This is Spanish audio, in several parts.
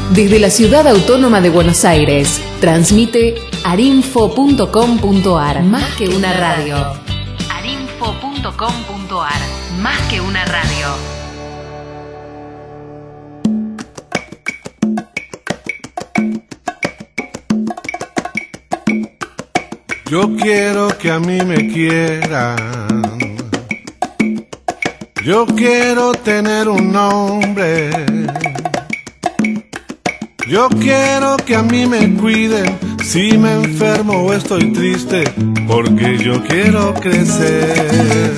Desde la Ciudad Autónoma de Buenos Aires, transmite arinfo.com.ar. Más que una radio. arinfo.com.ar. Más que una radio. Yo quiero que a mí me quieran. Yo quiero tener un nombre. Yo quiero que a mí me cuiden si me enfermo o estoy triste, porque yo quiero crecer.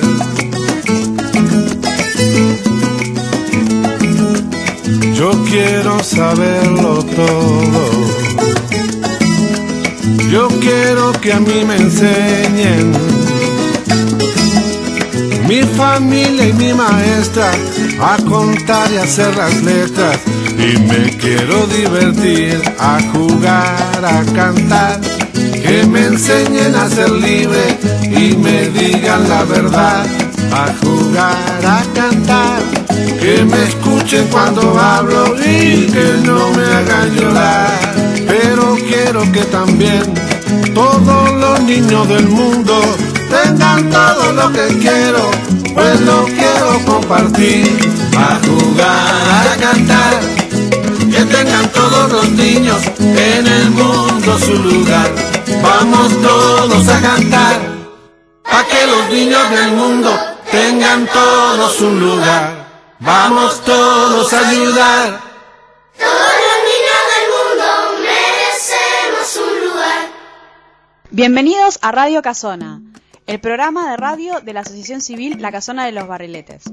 Yo quiero saberlo todo. Yo quiero que a mí me enseñen mi familia y mi maestra a contar y hacer las letras. Y me quiero divertir, a jugar, a cantar. Que me enseñen a ser libre y me digan la verdad. A jugar, a cantar. Que me escuchen cuando hablo y que no me hagan llorar. Pero quiero que también todos los niños del mundo tengan todo lo que quiero, pues lo quiero compartir. A jugar, a cantar, que tengan todos los niños en el mundo su lugar. Vamos todos a cantar, a que los niños del mundo tengan todos un lugar. Vamos todos a ayudar. Todos los niños del mundo merecemos un lugar. Bienvenidos a Radio Casona, el programa de radio de la Asociación Civil La Casona de los Barriletes.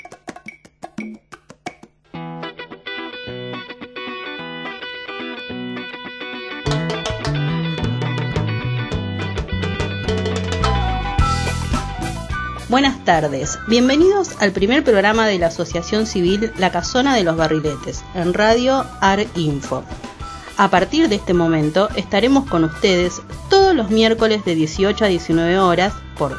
Buenas tardes, bienvenidos al primer programa de la Asociación Civil La Casona de los Barriletes, en Radio Arinfo. A partir de este momento estaremos con ustedes todos los miércoles de 18 a 19 horas por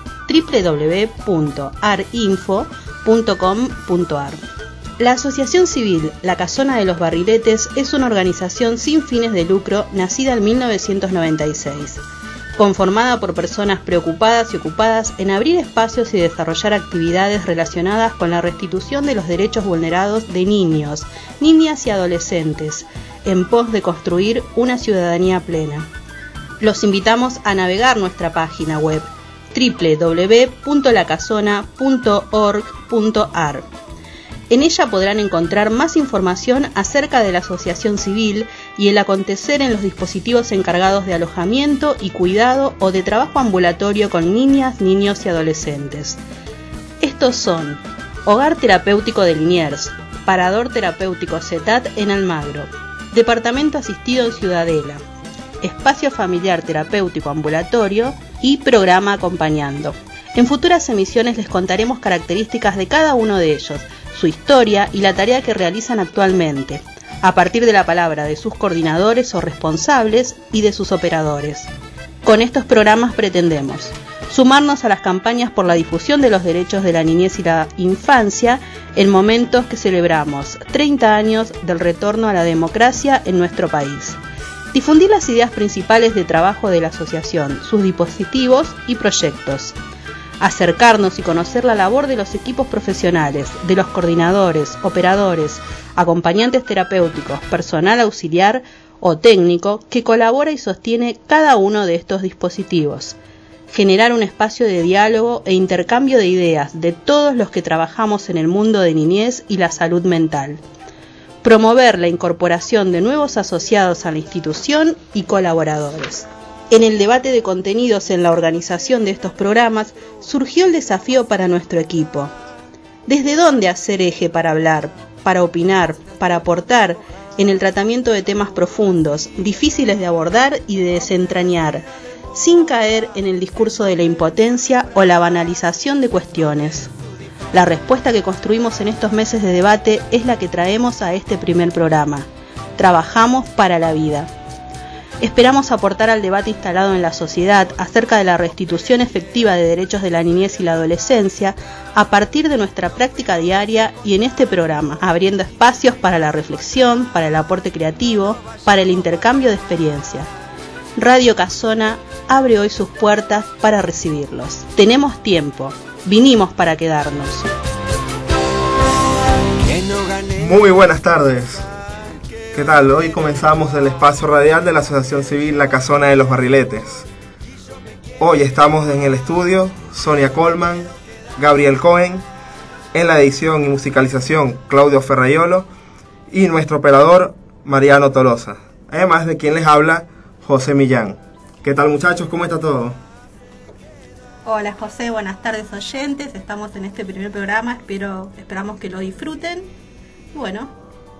www.arinfo.com.ar. La Asociación Civil La Casona de los Barriletes es una organización sin fines de lucro nacida en 1996. Conformada por personas preocupadas y ocupadas en abrir espacios y desarrollar actividades relacionadas con la restitución de los derechos vulnerados de niños, niñas y adolescentes, en pos de construir una ciudadanía plena. Los invitamos a navegar nuestra página web www.lacasona.org.ar. En ella podrán encontrar más información acerca de la asociación civil y el acontecer en los dispositivos encargados de alojamiento y cuidado o de trabajo ambulatorio con niñas, niños y adolescentes. Estos son Hogar Terapéutico de Liniers, Parador Terapéutico CETAT en Almagro, Departamento Asistido en Ciudadela, Espacio Familiar Terapéutico Ambulatorio y Programa Acompañando. En futuras emisiones les contaremos características de cada uno de ellos, su historia y la tarea que realizan actualmente, a partir de la palabra de sus coordinadores o responsables y de sus operadores. Con estos programas pretendemos sumarnos a las campañas por la difusión de los derechos de la niñez y la infancia en momentos que celebramos 30 años del retorno a la democracia en nuestro país. Difundir las ideas principales de trabajo de la asociación, sus dispositivos y proyectos. Acercarnos y conocer la labor de los equipos profesionales, de los coordinadores, operadores, acompañantes terapéuticos, personal auxiliar o técnico que colabora y sostiene cada uno de estos dispositivos. Generar un espacio de diálogo e intercambio de ideas de todos los que trabajamos en el mundo de niñez y la salud mental. Promover la incorporación de nuevos asociados a la institución y colaboradores. En el debate de contenidos en la organización de estos programas surgió el desafío para nuestro equipo. ¿Desde dónde hacer eje para hablar, para opinar, para aportar en el tratamiento de temas profundos, difíciles de abordar y de desentrañar, sin caer en el discurso de la impotencia o la banalización de cuestiones? La respuesta que construimos en estos meses de debate es la que traemos a este primer programa. Trabajamos para la vida. Esperamos aportar al debate instalado en la sociedad acerca de la restitución efectiva de derechos de la niñez y la adolescencia a partir de nuestra práctica diaria y en este programa, abriendo espacios para la reflexión, para el aporte creativo, para el intercambio de experiencias. Radio Casona abre hoy sus puertas para recibirlos. Tenemos tiempo, vinimos para quedarnos. Muy buenas tardes. ¿Qué tal? Hoy comenzamos el espacio radial de la Asociación Civil La Casona de los Barriletes. Hoy estamos en el estudio Sonia Colman, Gabriel Cohen, en la edición y musicalización Claudio Ferraiolo y nuestro operador Mariano Tolosa, además de quien les habla José Millán. ¿Qué tal, muchachos? ¿Cómo está todo? Hola José, buenas tardes oyentes, estamos en este primer programa, esperamos que lo disfruten. Bueno,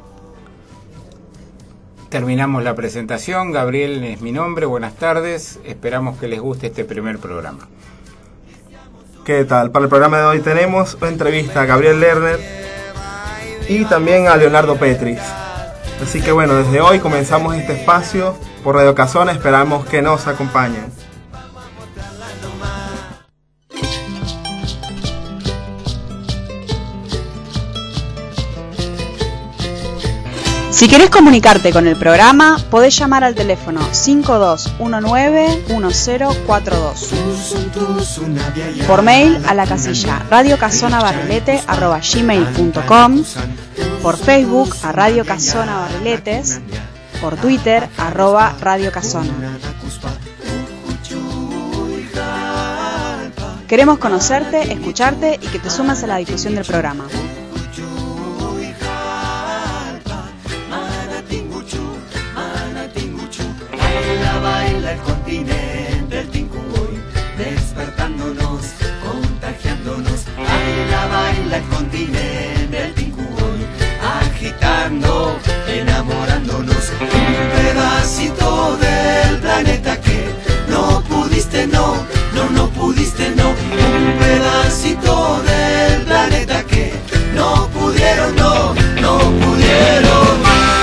terminamos la presentación. Gabriel es mi nombre, buenas tardes, esperamos que les guste este primer programa. ¿Qué tal? Para el programa de hoy tenemos entrevista a Gabriel Lerner y también a Leonardo Petris. Así que bueno, desde hoy comenzamos este espacio por Radio Casona, esperamos que nos acompañen. Si querés comunicarte con el programa, podés llamar al teléfono 5219-1042. Por mail a la casilla radiocasonabarrilete@gmail.com, por Facebook a Radio Casona Barriletes, por Twitter @Radio Casona. Queremos conocerte, escucharte y que te sumes a la difusión del programa. Baila el continente, el Tincuy, despertándonos, contagiándonos. Baila el continente, el Tincuy, agitando, enamorándonos. Un pedacito del planeta que no pudiste, no pudiste, no. Un pedacito del planeta que no pudieron, no pudieron.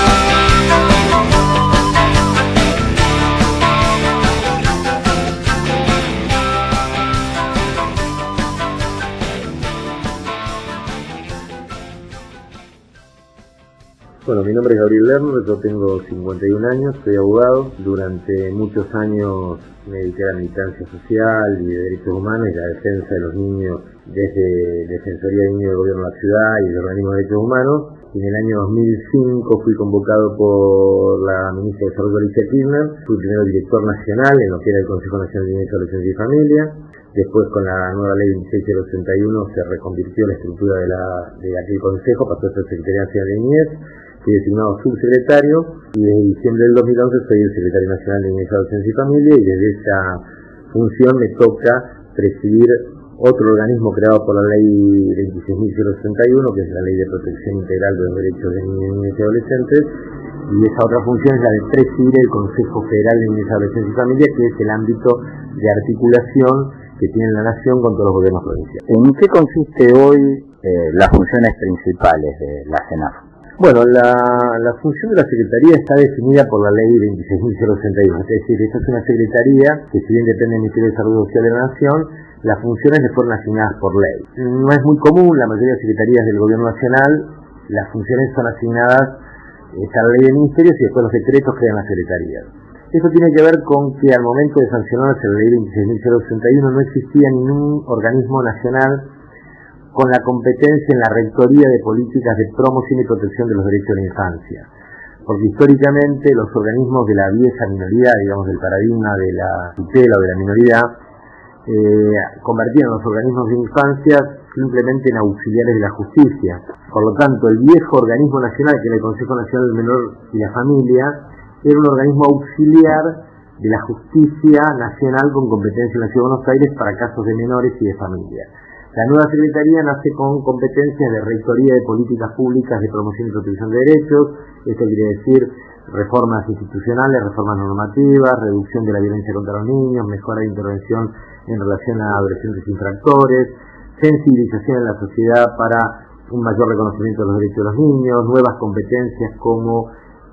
Bueno, mi nombre es Gabriel Lerner, yo tengo 51 años, soy abogado. Durante muchos años me dediqué a la militancia social y de derechos humanos y la defensa de los niños desde Defensoría de Niños del Gobierno de la Ciudad y el Organismo de Derechos Humanos. En el año 2005 fui convocado por la ministra de Desarrollo Alicia Kirchner, fui primero director nacional en lo que era el Consejo Nacional de Niñez, Adolescencia y Familia. Después, con la nueva ley 26061 se reconvirtió la estructura de aquel consejo, pasó a ser Secretaría Nacional de Niñez. Fui designado subsecretario y desde diciembre del 2011 soy el secretario nacional de Niñez, Adolescencia y Familia, y desde esa función me toca presidir otro organismo creado por la ley 26.061, que es la Ley de Protección Integral de los Derechos de Niños y Adolescentes, y esa otra función es la de presidir el Consejo Federal de Niñez, Adolescencia y Familia, que es el ámbito de articulación que tiene la Nación con todos los gobiernos provinciales. ¿En qué consiste hoy las funciones principales de la CENAF? Bueno, la función de la Secretaría está definida por la Ley 26.061, es decir, esta es una Secretaría que, si bien depende del Ministerio de Desarrollo Social de la Nación, las funciones le fueron asignadas por ley. No es muy común, la mayoría de secretarías del Gobierno Nacional, las funciones son asignadas, está la ley de ministerios y después los decretos crean las secretarías. Eso tiene que ver con que al momento de sancionarse la ley 26.061 no existía ningún organismo nacional con la competencia en la rectoría de políticas de promoción y protección de los derechos de la infancia. Porque históricamente los organismos de la vieja minoría, digamos del paradigma de la tutela o de la minoría, convertían los organismos de infancia simplemente en auxiliares de la justicia. Por lo tanto, el viejo organismo nacional, que era el Consejo Nacional del Menor y la Familia, era un organismo auxiliar de la justicia nacional con competencia en la Ciudad de Buenos Aires para casos de menores y de familia. La nueva Secretaría nace con competencias de rectoría de políticas públicas de promoción y protección de derechos. Esto quiere decir reformas institucionales, reformas normativas, reducción de la violencia contra los niños, mejora de intervención en relación a adolescentes infractores, sensibilización en la sociedad para un mayor reconocimiento de los derechos de los niños, nuevas competencias como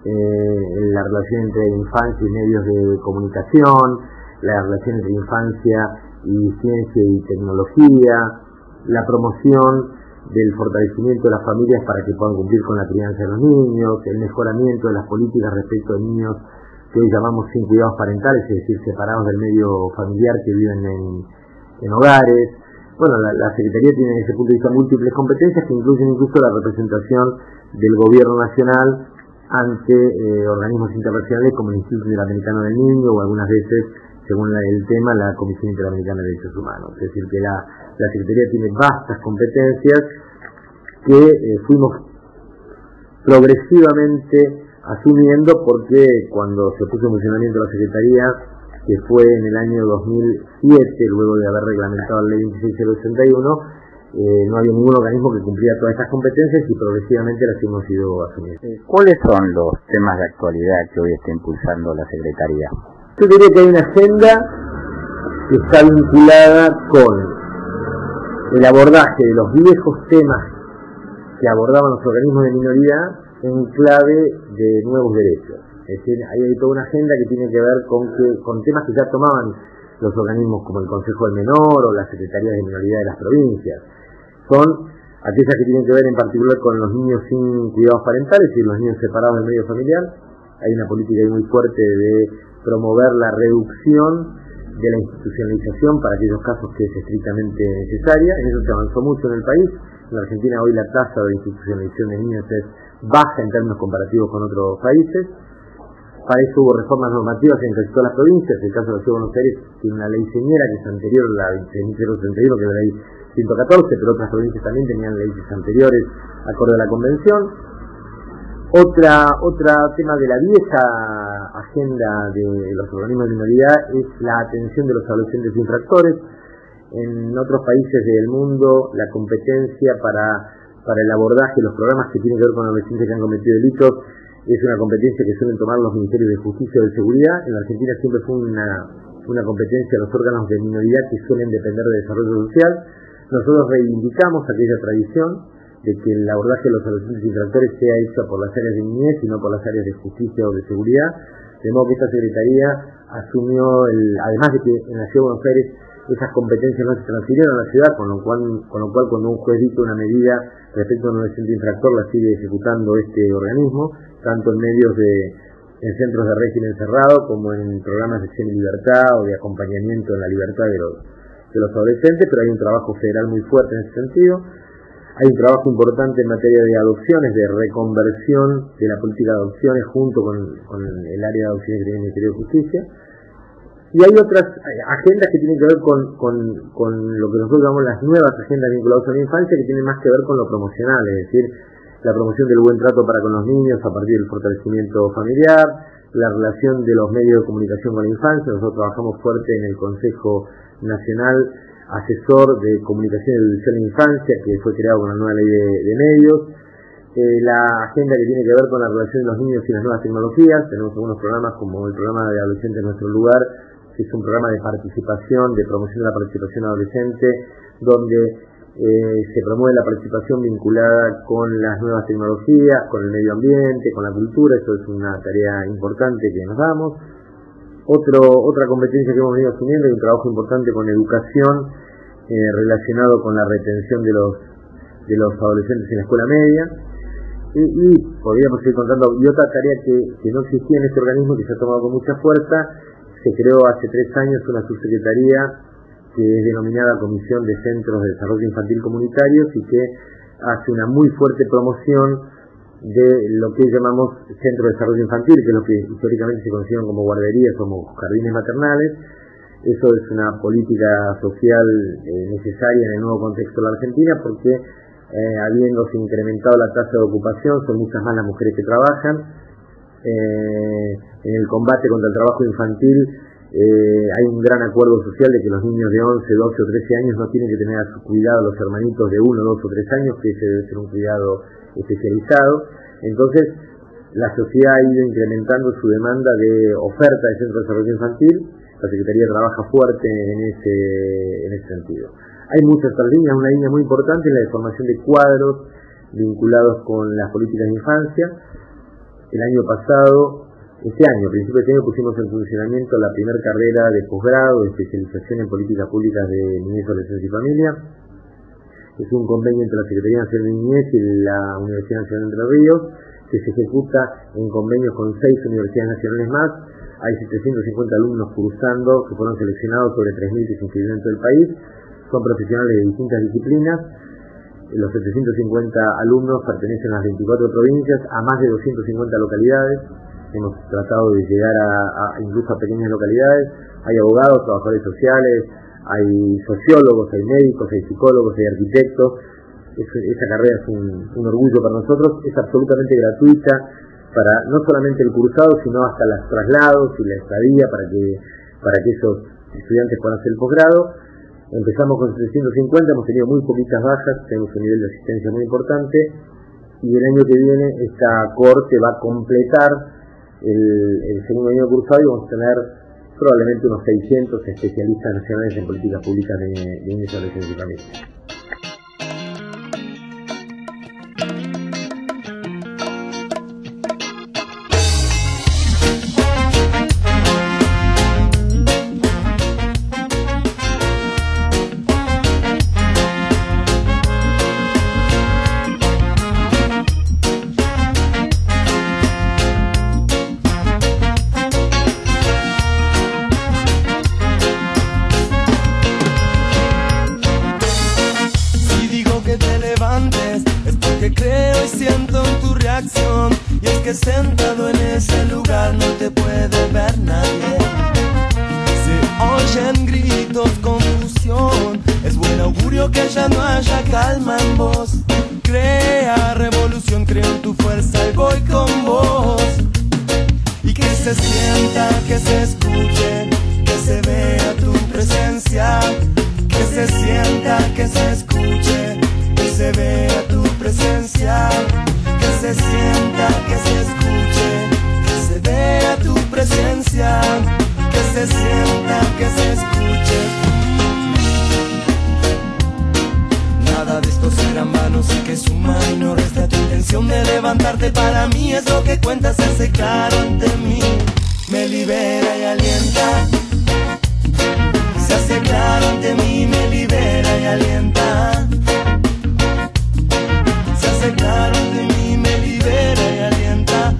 la relación entre infancia y medios de comunicación, la relación entre infancia y ciencia y tecnología, la promoción del fortalecimiento de las familias para que puedan cumplir con la crianza de los niños, el mejoramiento de las políticas respecto a niños que hoy llamamos sin cuidados parentales, es decir, separados del medio familiar, que viven en hogares. Bueno, la Secretaría tiene desde ese punto de vista múltiples competencias que incluyen incluso la representación del gobierno nacional ante organismos internacionales como el Instituto Interamericano del Niño o algunas veces, según el tema, la Comisión Interamericana de Derechos Humanos. Es decir, que la Secretaría tiene vastas competencias que fuimos progresivamente asumiendo, porque cuando se puso en funcionamiento la Secretaría, que fue en el año 2007, luego de haber reglamentado la Ley 26081, no había ningún organismo que cumpliera todas estas competencias y progresivamente las hemos ido asumiendo. ¿Cuáles son los temas de actualidad que hoy está impulsando la Secretaría? Yo diría que hay una agenda que está vinculada con el abordaje de los viejos temas que abordaban los organismos de minoría en clave de nuevos derechos. Es decir, hay toda una agenda que tiene que ver con temas que ya tomaban los organismos como el Consejo del Menor o las Secretarías de Minoría de las provincias. Son aquellas que tienen que ver en particular con los niños sin cuidados parentales y los niños separados del medio familiar. Hay una política ahí muy fuerte de promover la reducción de la institucionalización para aquellos casos que es estrictamente necesaria. En eso se avanzó mucho en el país. En la Argentina hoy la tasa de institucionalización de niños es baja en términos comparativos con otros países. Para eso hubo reformas normativas en casi todas las provincias. El caso de la Ciudad de Buenos Aires tiene una ley señera que es anterior a la 26.061, que es la ley 114, pero otras provincias también tenían leyes anteriores acorde a la convención. Otra tema de la vieja agenda de los organismos de minoría es la atención de los adolescentes infractores. En otros países del mundo la competencia para el abordaje de los programas que tienen que ver con adolescentes que han cometido delitos es una competencia que suelen tomar los ministerios de Justicia o de Seguridad. En la Argentina siempre fue una competencia de los órganos de minoridad que suelen depender de desarrollo social. Nosotros reivindicamos aquella tradición de que el abordaje de los adolescentes infractores sea hecho por las áreas de niñez y no por las áreas de justicia o de seguridad, de modo que esta Secretaría asumió, además de que en la Ciudad de Buenos Aires esas competencias no se transfirieron a la ciudad, con lo cual cuando un juez dicta una medida respecto a un adolescente infractor la sigue ejecutando este organismo, tanto en medios en centros de régimen cerrado como en programas de semilibertad o de acompañamiento en la libertad de los adolescentes, pero hay un trabajo federal muy fuerte en ese sentido. Hay un trabajo importante en materia de adopciones, de reconversión de la política de adopciones junto con el área de adopciones que tiene el Ministerio de Justicia. Y hay otras agendas que tienen que ver con lo que nosotros llamamos las nuevas agendas vinculadas a la infancia, que tienen más que ver con lo promocional, es decir, la promoción del buen trato para con los niños a partir del fortalecimiento familiar, la relación de los medios de comunicación con la infancia. Nosotros trabajamos fuerte en el Consejo Nacional Asesor de Comunicación y Audiovisual en Infancia, que fue creado con la nueva ley de medios. La agenda que tiene que ver con la relación de los niños y las nuevas tecnologías. Tenemos algunos programas como el programa de Adolescentes en Nuestro Lugar, que es un programa de participación, de promoción de la participación adolescente, donde se promueve la participación vinculada con las nuevas tecnologías, con el medio ambiente, con la cultura. Eso es una tarea importante que nos damos. Otra competencia que hemos venido asumiendo es un trabajo importante con educación relacionado con la retención de los adolescentes en la escuela media. Y podríamos seguir contando. Y otra tarea que no existía en este organismo, que se ha tomado con mucha fuerza, se creó hace 3 años una subsecretaría que es denominada Comisión de Centros de Desarrollo Infantil Comunitarios y que hace una muy fuerte promoción de lo que llamamos Centros de Desarrollo Infantil, que es lo que históricamente se conocieron como guarderías, como jardines maternales. Eso es una política social necesaria en el nuevo contexto de la Argentina, porque habiéndose incrementado la tasa de ocupación, son muchas más las mujeres que trabajan. En el combate contra el trabajo infantil hay un gran acuerdo social de que los niños de 11, 12 o 13 años no tienen que tener a su cuidado los hermanitos de 1, 2 o 3 años, que ese debe ser un cuidado especializado. Entonces la sociedad ha ido incrementando su demanda de oferta de centros de desarrollo infantil. La Secretaría trabaja fuerte en ese sentido. Hay muchas otras líneas. Una línea muy importante es la de formación de cuadros vinculados con las políticas de infancia. El año pasado, este año, a principios de este año, pusimos en funcionamiento la primera carrera de posgrado de especialización en políticas públicas de niñez, adolescencia y familia. Es un convenio entre la Secretaría Nacional de Niñez y la Universidad Nacional de Entre Ríos, que se ejecuta en convenios con 6 universidades nacionales más. Hay 750 alumnos cursando, que fueron seleccionados sobre 3.000 que se inscribieron en todo el país. Son profesionales de distintas disciplinas. Los 750 alumnos pertenecen a las 24 provincias, a más de 250 localidades. Hemos tratado de llegar incluso a pequeñas localidades. Hay abogados, trabajadores sociales, hay sociólogos, hay médicos, hay psicólogos, hay arquitectos. Esa carrera es un orgullo para nosotros. Es absolutamente gratuita para no solamente el cursado, sino hasta los traslados y la estadía para que esos estudiantes puedan hacer el posgrado. Empezamos con 750, hemos tenido muy poquitas bajas, tenemos un nivel de asistencia muy importante, y el año que viene esta cohorte va a completar el segundo año cursado y vamos a tener probablemente unos 600 especialistas nacionales en políticas públicas de niñez, adolescencia y familia. Sentado en ese lugar no te puede ver nadie. Se oyen gritos, confusión. Es buen augurio que ya no haya calma en vos. Crea revolución, creo en tu fuerza y voy con vos. Y que se sienta, que se escuche, que se vea tu presencia. Que se sienta, que se escuche, que se vea tu presencia. Que se sienta, que se escuche, que se vea tu presencia, que se sienta, que se escuche. Nada de esto será en vano, sí que suma y no resta. Tu intención de levantarte para mí es lo que cuenta, se hace claro ante mí, me libera y alienta. Se hace claro ante mí, me libera y alienta. Se hace claro ante mí, me libera y alienta.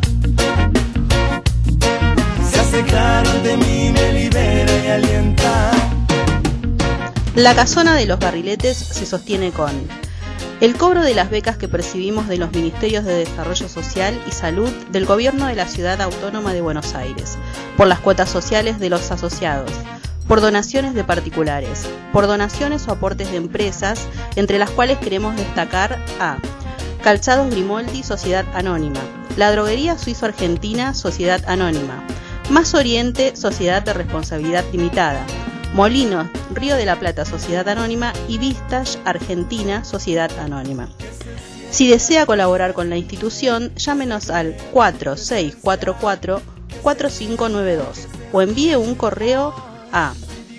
Se hace claro de mí, me libera y alienta. La Casona de los Barriletes se sostiene con el cobro de las becas que percibimos de los Ministerios de Desarrollo Social y Salud del Gobierno de la Ciudad Autónoma de Buenos Aires, por las cuotas sociales de los asociados, por donaciones de particulares, por donaciones o aportes de empresas, entre las cuales queremos destacar a Calzados Grimoldi, Sociedad Anónima, La Droguería Suizo Argentina, Sociedad Anónima, Más Oriente, Sociedad de Responsabilidad Limitada, Molinos, Río de la Plata, Sociedad Anónima y Vistage Argentina, Sociedad Anónima. Si desea colaborar con la institución, llámenos al 4644-4592 o envíe un correo a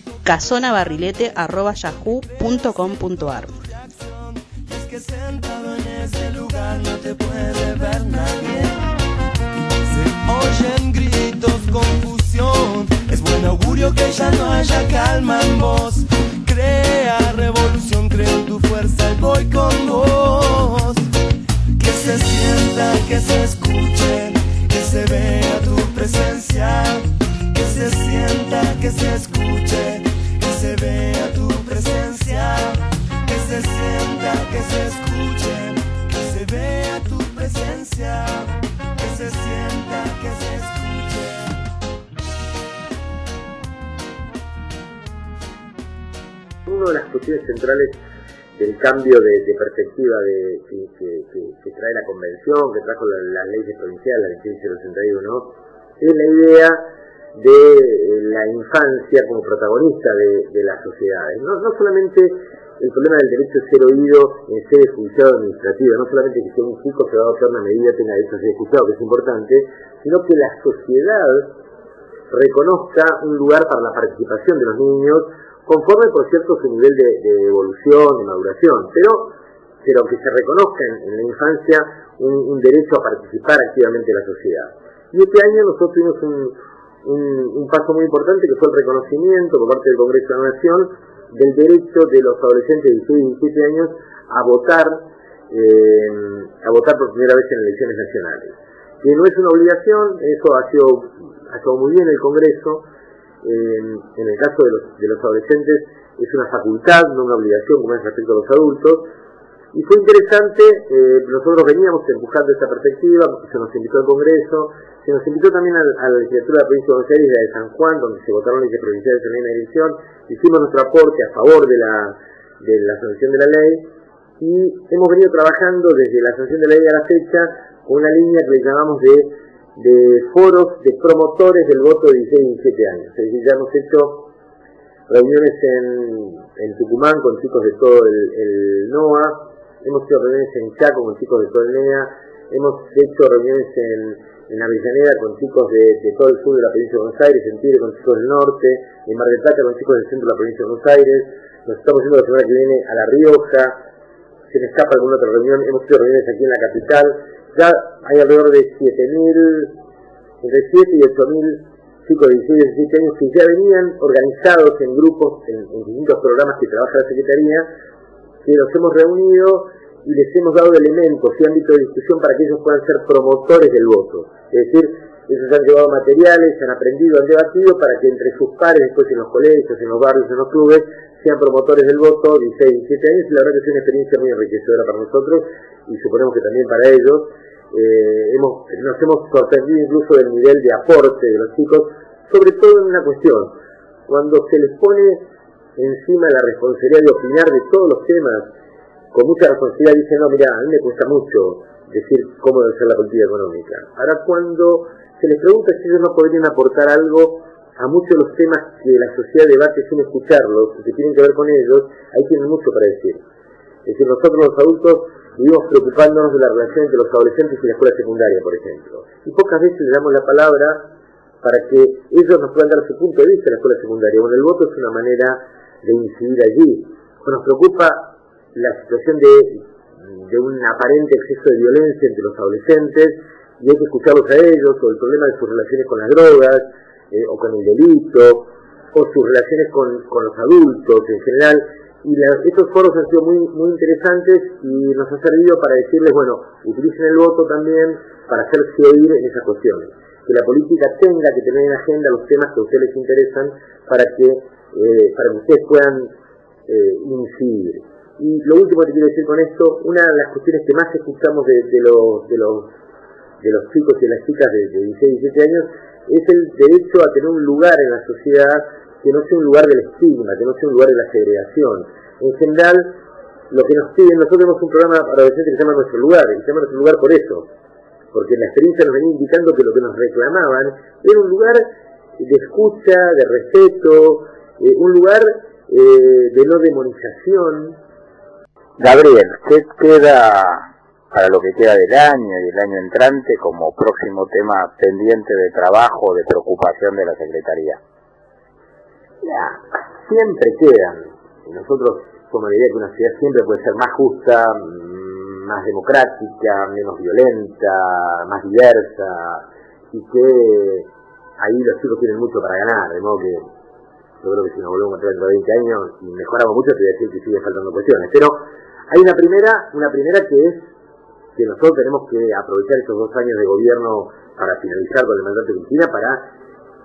casonabarrilete@yahoo.com.ar. Que sentado en ese lugar no te puede ver nadie. Se oyen gritos, confusión. Es buen augurio que ya no haya calma en vos. Crea revolución, creo en tu fuerza y voy con vos. Que se sienta, que se escuche, que se vea tu presencia. Que se sienta, que se escuche, que se vea tu presencia. Que se sienta, que se escuche, que se vea tu presencia, que se sienta, que se escuche. Una de las cuestiones centrales del cambio de perspectiva que trae la convención, que trajo las leyes provinciales, la ley 061, es la idea de la infancia como protagonista de las sociedades. No solamente el problema del derecho a ser oído en sede judicial o administrativa, no solamente que sea un chico que va a adoptar una medida tenga derecho a ser escuchado, que es importante, sino que la sociedad reconozca un lugar para la participación de los niños, conforme, por cierto, su nivel de evolución, de maduración. Pero pero que se reconozca en la infancia un derecho a participar activamente en la sociedad. Y este año nosotros tuvimos un paso muy importante, que fue el reconocimiento por parte del Congreso de la Nación del derecho de los adolescentes de 16 y 17 años a votar por primera vez en elecciones nacionales. Que no es una obligación, eso ha estado muy bien el Congreso. En el caso de los adolescentes es una facultad, no una obligación como es respecto a los adultos. Y fue interesante, nosotros veníamos empujando esta perspectiva, se nos invitó al Congreso, se nos invitó también a la legislatura de la provincia de Buenos Aires y a de San Juan, donde se votaron leyes provinciales en la elección, hicimos nuestro aporte a favor de la sanción de la ley, y hemos venido trabajando desde la sanción de la ley a la fecha con una línea que le llamamos de foros de promotores del voto de 16 y 17 años. Es decir, ya hemos hecho reuniones en Tucumán con chicos de todo el NOA, hemos hecho reuniones en Chaco con chicos de todo el NEA, hemos hecho reuniones en Avellaneda con chicos de todo el sur de la provincia de Buenos Aires, en Tigre con chicos del norte, en Mar del Plata con chicos del centro de la provincia de Buenos Aires, nos estamos yendo la semana que viene a La Rioja, se me escapa alguna otra reunión, hemos hecho reuniones aquí en la capital, ya hay alrededor de 7.000, entre 7 y 8.000 chicos de 16 y 17 años que ya venían organizados en grupos, en distintos programas que trabaja la Secretaría, que los hemos reunido y les hemos dado elementos y ámbito de discusión para que ellos puedan ser promotores del voto. Es decir, ellos han llevado materiales, han aprendido, han debatido para que entre sus pares, después en los colegios, en los barrios, en los clubes, sean promotores del voto, 16 y 17 años, y la verdad que es una experiencia muy enriquecedora para nosotros, y suponemos que también para ellos. Nos hemos sorprendido incluso del nivel de aporte de los chicos, sobre todo en una cuestión, cuando se les pone encima la responsabilidad de opinar de todos los temas, con mucha responsabilidad dicen, no, mira, a mí me cuesta mucho decir cómo debe ser la política económica. Ahora, cuando se les pregunta si ellos no podrían aportar algo a muchos de los temas que la sociedad debate sin escucharlos, que tienen que ver con ellos, ahí tienen mucho para decir. Es decir, nosotros los adultos vivimos preocupándonos de la relación entre los adolescentes y la escuela secundaria, por ejemplo. Y pocas veces le damos la palabra para que ellos nos puedan dar su punto de vista en la escuela secundaria. Bueno, el voto es una manera de incidir allí. Nos preocupa la situación de un aparente exceso de violencia entre los adolescentes, y hay que escucharlos a ellos, o el problema de sus relaciones con las drogas, o con el delito, o sus relaciones con los adultos en general. Y estos foros han sido muy interesantes y nos ha servido para decirles, bueno, utilicen el voto también para hacerse oír en esas cuestiones. Que la política tenga que tener en agenda los temas que a ustedes les interesan para que ustedes puedan incidir. Y lo último que quiero decir con esto, una de las cuestiones que más escuchamos de los chicos y las chicas de 16 y 17 años es el derecho a tener un lugar en la sociedad que no sea un lugar del estigma, que no sea un lugar de la segregación. En general, lo que nos piden, nosotros tenemos un programa para adolescentes que se llama Nuestro Lugar, y se llama Nuestro Lugar por eso, porque la experiencia nos venía indicando que lo que nos reclamaban era un lugar de escucha, de respeto, un lugar de no demonización. Gabriel, ¿qué queda para lo que queda del año y el año entrante como próximo tema pendiente de trabajo, de preocupación de la Secretaría? Ya, siempre quedan. Nosotros somos la idea que una sociedad siempre puede ser más justa, más democrática, menos violenta, más diversa, y que ahí los chicos tienen mucho para ganar, de modo que yo creo que si nos volvemos a traer dentro de 20 años y mejoramos mucho, te voy a decir que sigue faltando cuestiones. Pero hay una primera que es que nosotros tenemos que aprovechar estos 2 años de gobierno para finalizar con el mandato de Cristina, para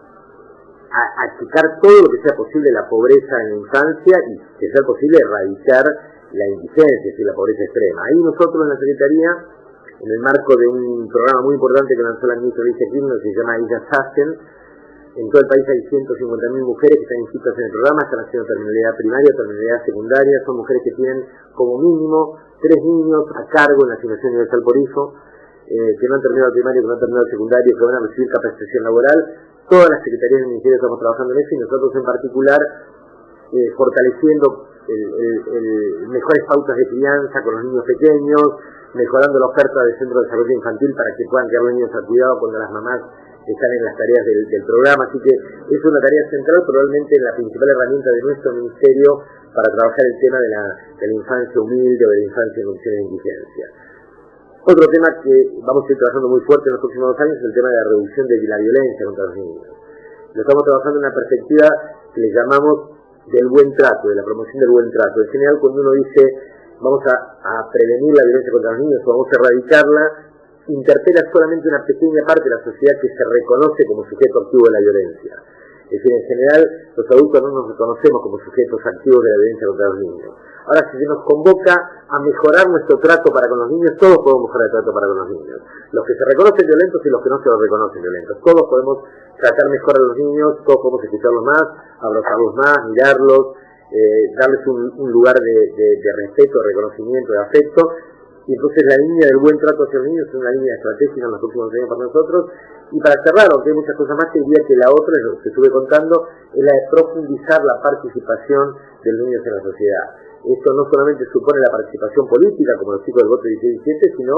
achicar todo lo que sea posible la pobreza en la infancia y, de ser posible, erradicar la indigencia, es decir, la pobreza extrema. Ahí nosotros en la Secretaría, en el marco de un programa muy importante que lanzó la ministra Alicia Kirchner, que se llama Ellas Hacen, en todo el país hay 150.000 mujeres que están inscritas en el programa, están haciendo terminalidad primaria, terminalidad secundaria, son mujeres que tienen como mínimo 3 niños a cargo en la asignación universal por hijo, que no han terminado el primario, que no han terminado el secundario, que van a recibir capacitación laboral. Todas las secretarías del Ministerio estamos trabajando en eso, y nosotros en particular fortaleciendo mejores pautas de crianza con los niños pequeños, mejorando la oferta de centro de desarrollo infantil para que puedan quedar los niños al cuidado cuando las mamás están en las tareas del programa, así que es una tarea central, probablemente la principal herramienta de nuestro ministerio para trabajar el tema de la infancia humilde o de la infancia en condiciones de indigencia. Otro tema que vamos a ir trabajando muy fuerte en los próximos 2 años es el tema de la reducción de la violencia contra los niños. Lo estamos trabajando en una perspectiva que le llamamos del buen trato, de la promoción del buen trato. En general, cuando uno dice vamos a prevenir la violencia contra los niños o vamos a erradicarla, interpela solamente una pequeña parte de la sociedad que se reconoce como sujeto activo de la violencia. Es decir, en general, los adultos no nos reconocemos como sujetos activos de la violencia contra los niños. Ahora, si se nos convoca a mejorar nuestro trato para con los niños, todos podemos mejorar el trato para con los niños. Los que se reconocen violentos y los que no se los reconocen violentos. Todos podemos tratar mejor a los niños, todos podemos escucharlos más, abrazarlos más, mirarlos, darles un lugar de respeto, de reconocimiento, de afecto. Y entonces la línea del buen trato hacia los niños es una línea estratégica en los últimos años para nosotros. Y para cerrar, aunque hay muchas cosas más, te diría que la otra, es lo que estuve contando, es la de profundizar la participación de los niños en la sociedad. Esto no solamente supone la participación política, como los chicos del voto 16-17, sino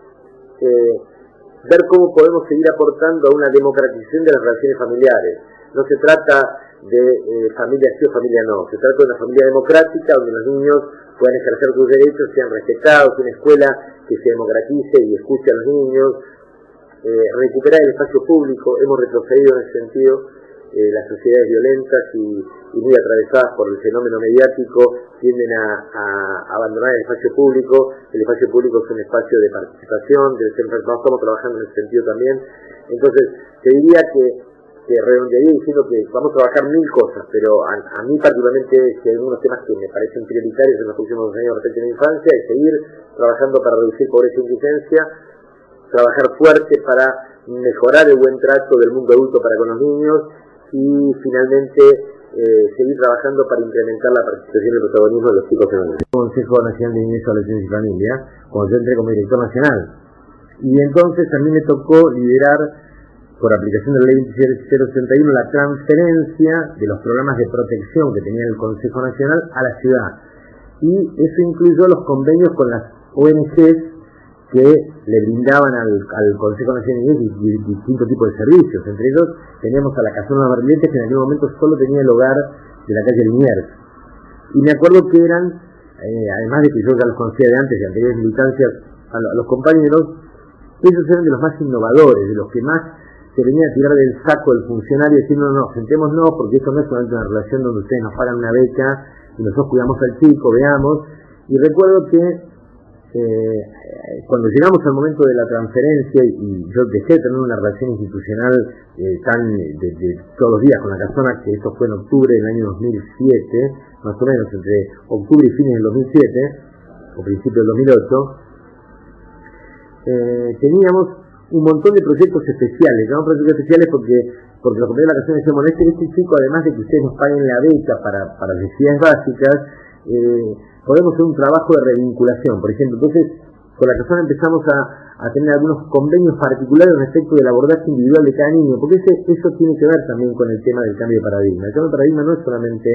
ver cómo podemos seguir aportando a una democratización de las relaciones familiares. No se trata de familia sí o familia no, se trata de una familia democrática donde los niños puedan ejercer sus derechos, sean respetados, una escuela que se democratice y escuche a los niños, recuperar el espacio público. Hemos retrocedido en ese sentido. Las sociedades violentas y muy atravesadas por el fenómeno mediático tienden a abandonar el espacio público. El espacio público es un espacio de participación, no estamos trabajando en ese sentido también. Entonces, te diría que redondearía diciendo que vamos a trabajar 1000 cosas, pero a mí particularmente, si hay algunos temas que me parecen prioritarios en los próximos 2 años respecto a la infancia, es seguir trabajando para reducir pobreza e indigencia, trabajar fuerte para mejorar el buen trato del mundo adulto para con los niños y finalmente seguir trabajando para incrementar la participación y el protagonismo de los chicos en el Consejo Nacional de Niñez, Adolescencia y Familia, cuando yo entré como director nacional. Y entonces a mí me tocó liderar, por aplicación de la ley 27061, la transferencia de los programas de protección que tenía el Consejo Nacional a la ciudad. Y eso incluyó los convenios con las ONGs que le brindaban al Consejo Nacional de Niñez distintos tipos de servicios. Entre ellos teníamos a la Casona de los Barriletes, que en aquel momento solo tenía el hogar de la calle Liniers. Y me acuerdo que eran, además de que yo ya los conocía de antes, de anteriores militancias, a los compañeros, ellos eran de los más innovadores, de los que más se venía a tirar del saco del funcionario y decir, no, sentémonos, porque esto no es solamente una relación donde ustedes nos pagan una beca y nosotros cuidamos al chico, veamos. Y recuerdo que cuando llegamos al momento de la transferencia y yo dejé de tener una relación institucional de todos los días con la Casona, que eso fue en octubre del año 2007, más o menos entre octubre y fines del 2007 o principios del 2008, teníamos un montón de proyectos especiales. Llamamos proyectos especiales porque los compañeros de la Casona decían, bueno, este chico, además de que ustedes nos paguen la beca para las necesidades básicas, podemos hacer un trabajo de revinculación, por ejemplo. Entonces, con la Casona empezamos a tener algunos convenios particulares respecto del abordaje individual de cada niño, porque eso tiene que ver también con el tema del cambio de paradigma. El cambio de paradigma no es solamente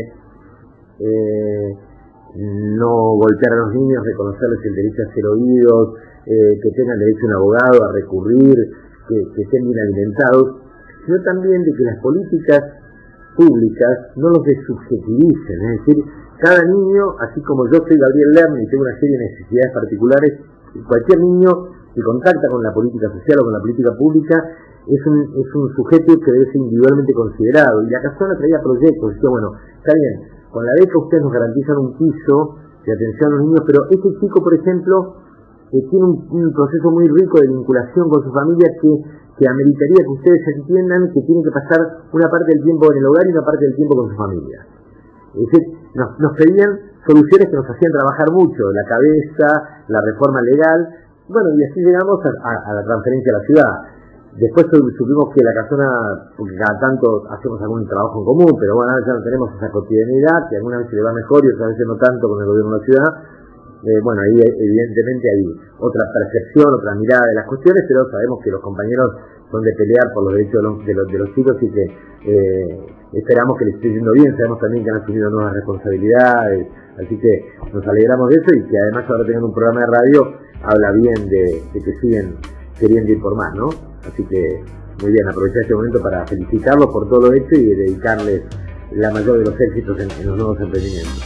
no golpear a los niños, reconocerles el derecho a ser oídos, que tengan derecho a un abogado, a recurrir, que estén bien alimentados, sino también de que las políticas públicas no los desubjetivicen, es decir, cada niño, así como yo soy Gabriel Lerner y tengo una serie de necesidades particulares, cualquier niño que contacta con la política social o con la política pública es un sujeto que debe ser individualmente considerado. Y la Casona traía proyectos, decía, bueno, está bien, con la beca ustedes nos garantizan un piso de atención a los niños, pero este chico, por ejemplo, tiene un proceso muy rico de vinculación con su familia que ameritaría que ustedes entiendan que tiene que pasar una parte del tiempo en el hogar y una parte del tiempo con su familia. Es decir, nos pedían soluciones que nos hacían trabajar mucho, la cabeza, la reforma legal, bueno, y así llegamos a la transferencia a la ciudad. Después supimos que la Casona, porque cada tanto hacemos algún trabajo en común, pero bueno, ya no tenemos esa cotidianidad, que alguna vez se le va mejor y otras veces no tanto con el gobierno de la ciudad. Bueno, ahí evidentemente hay otra percepción, otra mirada de las cuestiones, pero sabemos que los compañeros son de pelear por los derechos de los chicos y que esperamos que les esté yendo bien. Sabemos también que han asumido nuevas responsabilidades, así que nos alegramos de eso y que además ahora tengan un programa de radio, habla bien de que siguen queriendo ir por más, ¿no? Así que Muy bien, aprovechar este momento para felicitarlos por todo lo hecho y dedicarles la mayor de los éxitos en los nuevos emprendimientos.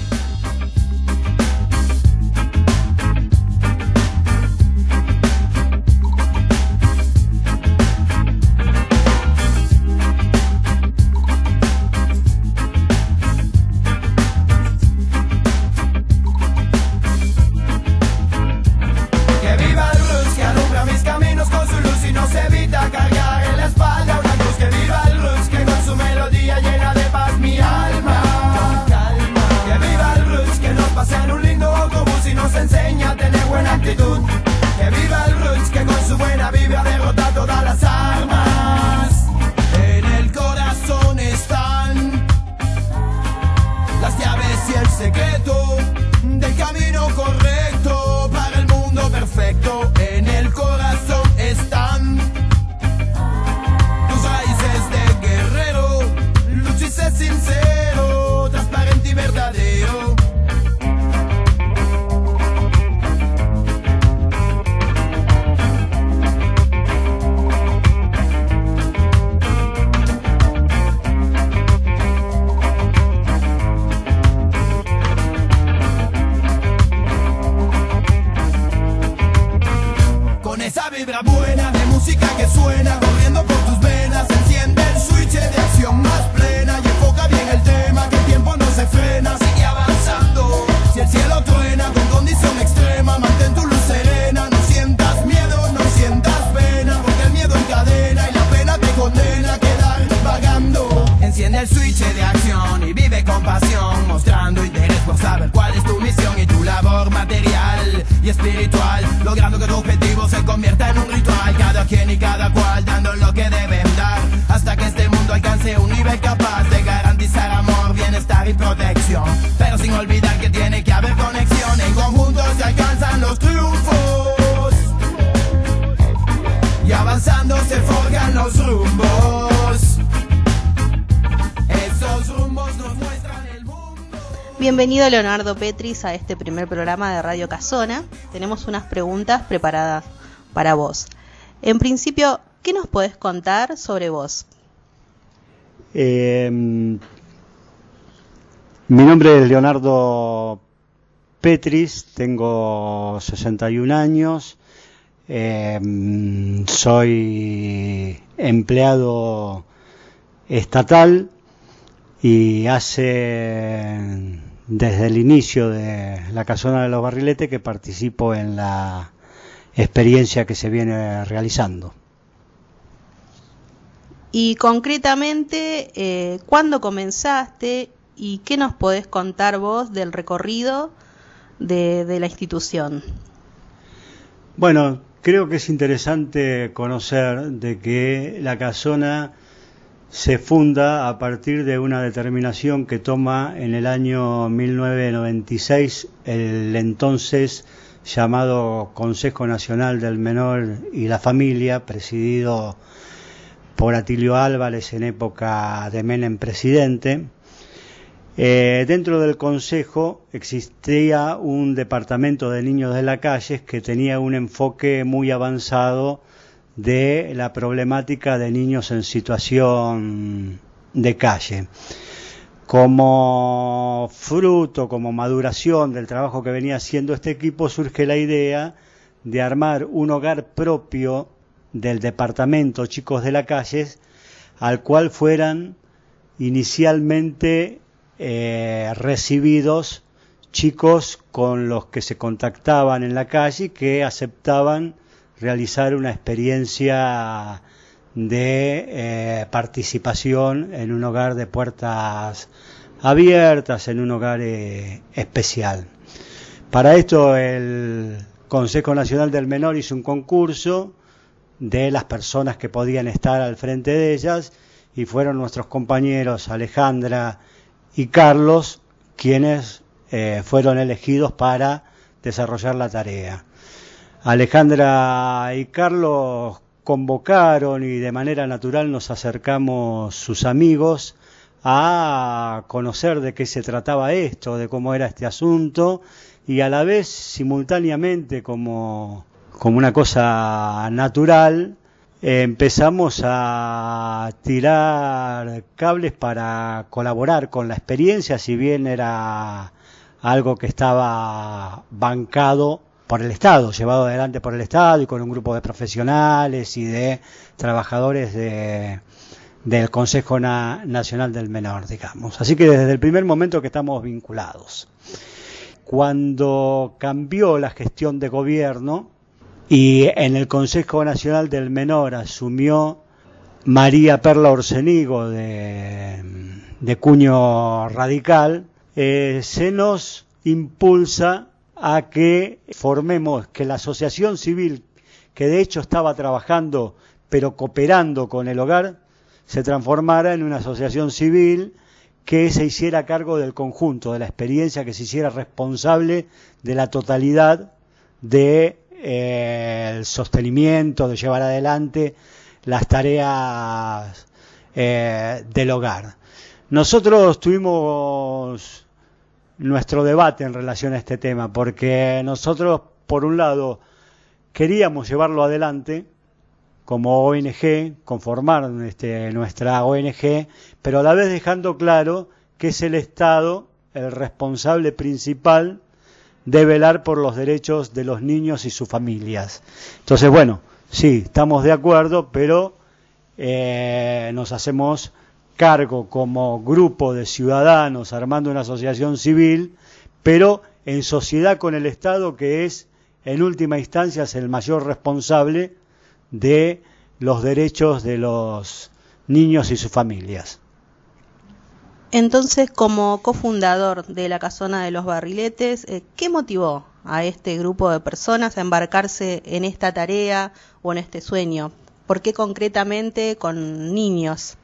Bienvenido Leonardo Petris a este primer programa de Radio Casona. Tenemos unas preguntas preparadas para vos. En principio, ¿qué nos podés contar sobre vos? Mi nombre es Leonardo Petris, tengo 61 años, soy empleado estatal y desde el inicio de la Casona de los Barriletes que participo en la experiencia que se viene realizando. Y concretamente, ¿cuándo comenzaste y qué nos podés contar vos del recorrido de la institución? Bueno, creo que es interesante conocer de que la Casona se funda a partir de una determinación que toma en el año 1996 el entonces llamado Consejo Nacional del Menor y la Familia, presidido por Atilio Álvarez en época de Menem presidente. Dentro del Consejo existía un departamento de niños de la calle que tenía un enfoque muy avanzado de la problemática de niños en situación de calle. Como fruto, como maduración del trabajo que venía haciendo este equipo, surge la idea de armar un hogar propio del departamento Chicos de la Calle, al cual fueran inicialmente recibidos chicos con los que se contactaban en la calle que aceptaban realizar una experiencia de participación en un hogar de puertas abiertas, en un hogar especial. Para esto el Consejo Nacional del Menor hizo un concurso de las personas que podían estar al frente de ellas y fueron nuestros compañeros Alejandra y Carlos quienes fueron elegidos para desarrollar la tarea. Alejandra y Carlos convocaron y de manera natural nos acercamos sus amigos a conocer de qué se trataba esto, de cómo era este asunto y a la vez simultáneamente como una cosa natural empezamos a tirar cables para colaborar con la experiencia, si bien era algo que estaba bancado por el Estado, llevado adelante por el Estado y con un grupo de profesionales y de trabajadores del Consejo Nacional del Menor, digamos. Así que desde el primer momento que estamos vinculados. Cuando cambió la gestión de gobierno y en el Consejo Nacional del Menor asumió María Perla Orsenigo de cuño radical, se nos impulsa a que formemos, que la asociación civil, que de hecho estaba trabajando pero cooperando con el hogar, se transformara en una asociación civil que se hiciera cargo del conjunto, de la experiencia, que se hiciera responsable de la totalidad de el sostenimiento, de llevar adelante las tareas del hogar. Nosotros tuvimos nuestro debate en relación a este tema, porque nosotros, por un lado, queríamos llevarlo adelante como ONG, conformar nuestra ONG, pero a la vez dejando claro que es el Estado el responsable principal de velar por los derechos de los niños y sus familias. Entonces, bueno, sí, estamos de acuerdo, pero nos hacemos cargo como grupo de ciudadanos armando una asociación civil, pero en sociedad con el Estado, que es, en última instancia, es el mayor responsable de los derechos de los niños y sus familias. Entonces, como cofundador de la Casona de los Barriletes, ¿qué motivó a este grupo de personas a embarcarse en esta tarea o en este sueño? ¿Por qué concretamente con niños?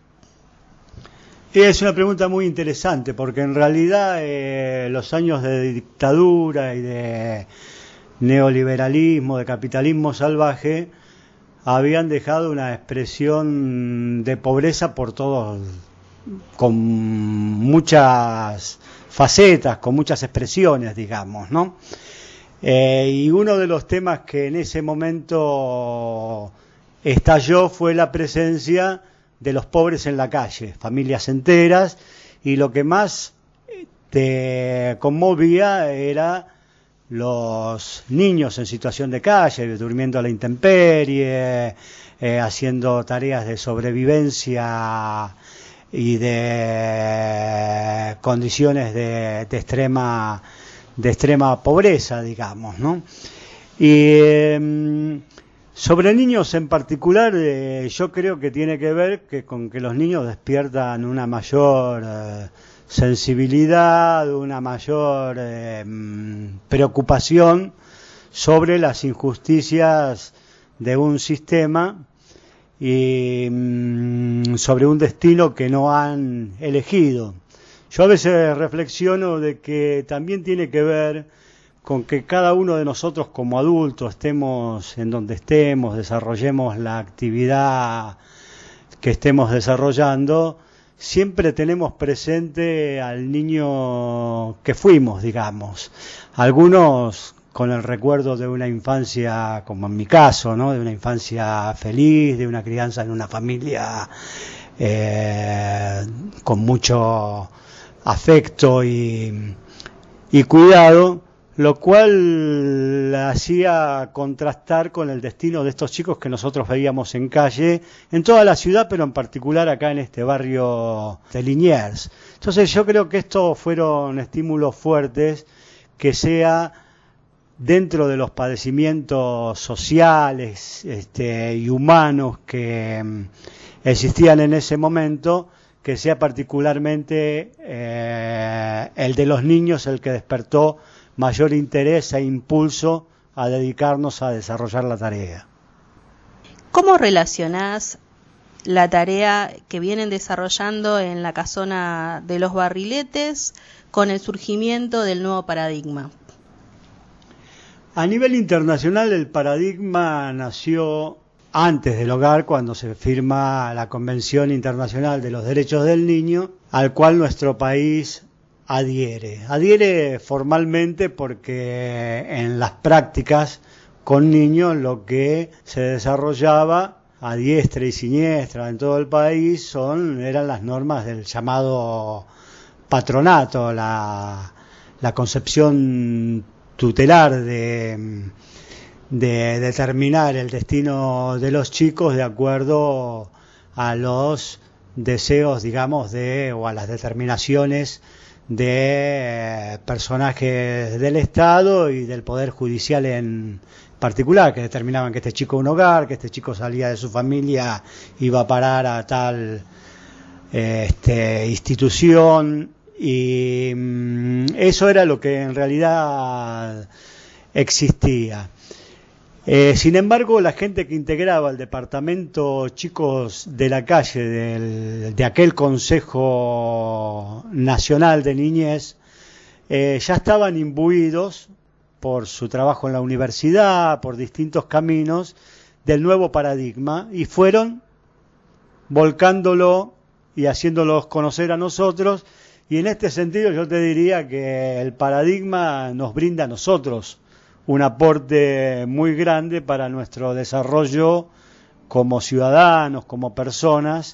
Es una pregunta muy interesante, porque en realidad los años de dictadura y de neoliberalismo, de capitalismo salvaje, habían dejado una expresión de pobreza por todos, con muchas facetas, con muchas expresiones, digamos, ¿no? Y uno de los temas que en ese momento estalló fue la presencia de los pobres en la calle, familias enteras, y lo que más te conmovía era los niños en situación de calle, durmiendo a la intemperie, haciendo tareas de sobrevivencia y de condiciones de extrema pobreza, digamos, ¿no? Y sobre niños en particular, yo creo que tiene que ver con que los niños despiertan una mayor sensibilidad, una mayor preocupación sobre las injusticias de un sistema y sobre un destino que no han elegido. Yo a veces reflexiono de que también tiene que ver con que cada uno de nosotros como adultos estemos en donde estemos, desarrollemos la actividad que estemos desarrollando, siempre tenemos presente al niño que fuimos, digamos. Algunos con el recuerdo de una infancia, como en mi caso, ¿no? De una infancia feliz, de una crianza en una familia con mucho afecto y cuidado, lo cual hacía contrastar con el destino de estos chicos que nosotros veíamos en calle, en toda la ciudad, pero en particular acá en este barrio de Liniers. Entonces yo creo que estos fueron estímulos fuertes, que sea dentro de los padecimientos sociales y humanos que existían en ese momento, que sea particularmente el de los niños el que despertó mayor interés e impulso a dedicarnos a desarrollar la tarea. ¿Cómo relacionás la tarea que vienen desarrollando en la Casona de los Barriletes con el surgimiento del nuevo paradigma? A nivel internacional, el paradigma nació antes del hogar, cuando se firma la Convención Internacional de los Derechos del Niño, al cual nuestro país adhiere formalmente, porque en las prácticas con niños lo que se desarrollaba a diestra y siniestra en todo el país eran las normas del llamado patronato, la concepción tutelar de determinar el destino de los chicos de acuerdo a los deseos, digamos, o a las determinaciones de personajes del Estado y del Poder Judicial en particular, que determinaban que este chico un hogar, que este chico salía de su familia, iba a parar a tal institución, y eso era lo que en realidad existía. Sin embargo, la gente que integraba el departamento Chicos de la Calle de aquel Consejo Nacional de Niñez ya estaban imbuidos por su trabajo en la universidad, por distintos caminos del nuevo paradigma, y fueron volcándolo y haciéndolos conocer a nosotros, y en este sentido yo te diría que el paradigma nos brinda a nosotros un aporte muy grande para nuestro desarrollo como ciudadanos, como personas,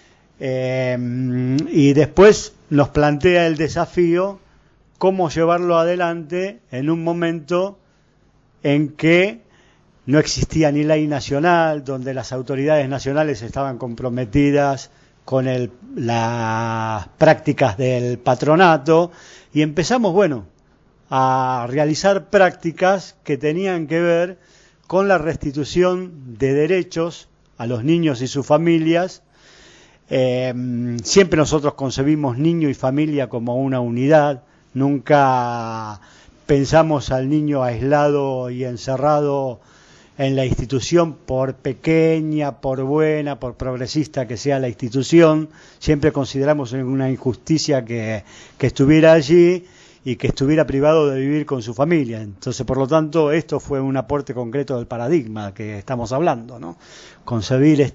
y después nos plantea el desafío cómo llevarlo adelante en un momento en que no existía ni ley nacional, donde las autoridades nacionales estaban comprometidas con las prácticas del patronato, y empezamos, a realizar prácticas que tenían que ver con la restitución de derechos a los niños y sus familias. Siempre nosotros concebimos niño y familia como una unidad, nunca pensamos al niño aislado y encerrado en la institución, por pequeña, por buena, por progresista que sea la institución. Siempre consideramos una injusticia que estuviera allí y que estuviera privado de vivir con su familia. Entonces, por lo tanto, esto fue un aporte concreto del paradigma que estamos hablando, ¿no? Concebir